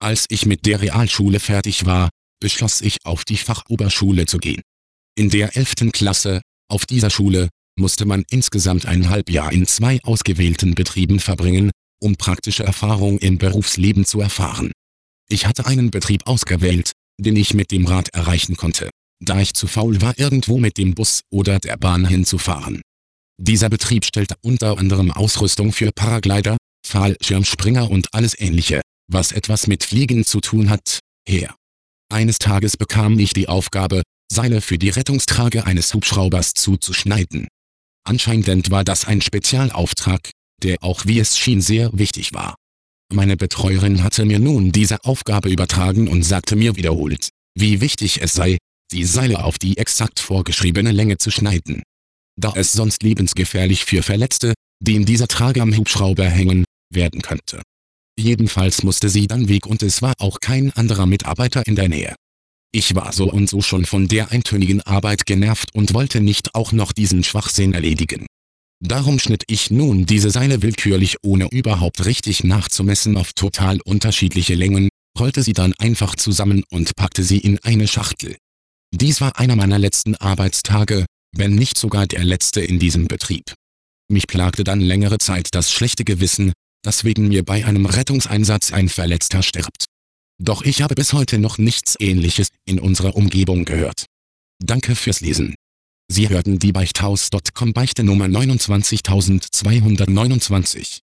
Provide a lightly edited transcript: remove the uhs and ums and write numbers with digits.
Als ich mit der Realschule fertig war, beschloss ich, auf die Fachoberschule zu gehen. In der 11. Klasse, auf dieser Schule, musste man insgesamt ein Halbjahr in 2 ausgewählten Betrieben verbringen, um praktische Erfahrung im Berufsleben zu erfahren. Ich hatte einen Betrieb ausgewählt, den ich mit dem Rad erreichen konnte, da ich zu faul war, irgendwo mit dem Bus oder der Bahn hinzufahren. Dieser Betrieb stellte unter anderem Ausrüstung für Paraglider, Fallschirmspringer und alles Ähnliche, was etwas mit Fliegen zu tun hat, her. Eines Tages bekam ich die Aufgabe, Seile für die Rettungstrage eines Hubschraubers zuzuschneiden. Anscheinend war das ein Spezialauftrag, der auch wie es schien sehr wichtig war. Meine Betreuerin hatte mir nun diese Aufgabe übertragen und sagte mir wiederholt, wie wichtig es sei, die Seile auf die exakt vorgeschriebene Länge zu schneiden. Da es sonst lebensgefährlich für Verletzte, die in dieser Trage am Hubschrauber hängen, werden könnte. Jedenfalls musste sie dann weg und es war auch kein anderer Mitarbeiter in der Nähe. Ich war so und so schon von der eintönigen Arbeit genervt und wollte nicht auch noch diesen Schwachsinn erledigen. Darum schnitt ich nun diese Seile willkürlich, ohne überhaupt richtig nachzumessen, auf total unterschiedliche Längen, rollte sie dann einfach zusammen und packte sie in eine Schachtel. Dies war einer meiner letzten Arbeitstage, wenn nicht sogar der letzte in diesem Betrieb. Mich plagte dann längere Zeit das schlechte Gewissen, dass wegen mir bei einem Rettungseinsatz ein Verletzter stirbt. Doch ich habe bis heute noch nichts Ähnliches in unserer Umgebung gehört. Danke fürs Lesen. Sie hörten die Beichthaus.com Beichte Nummer 29229.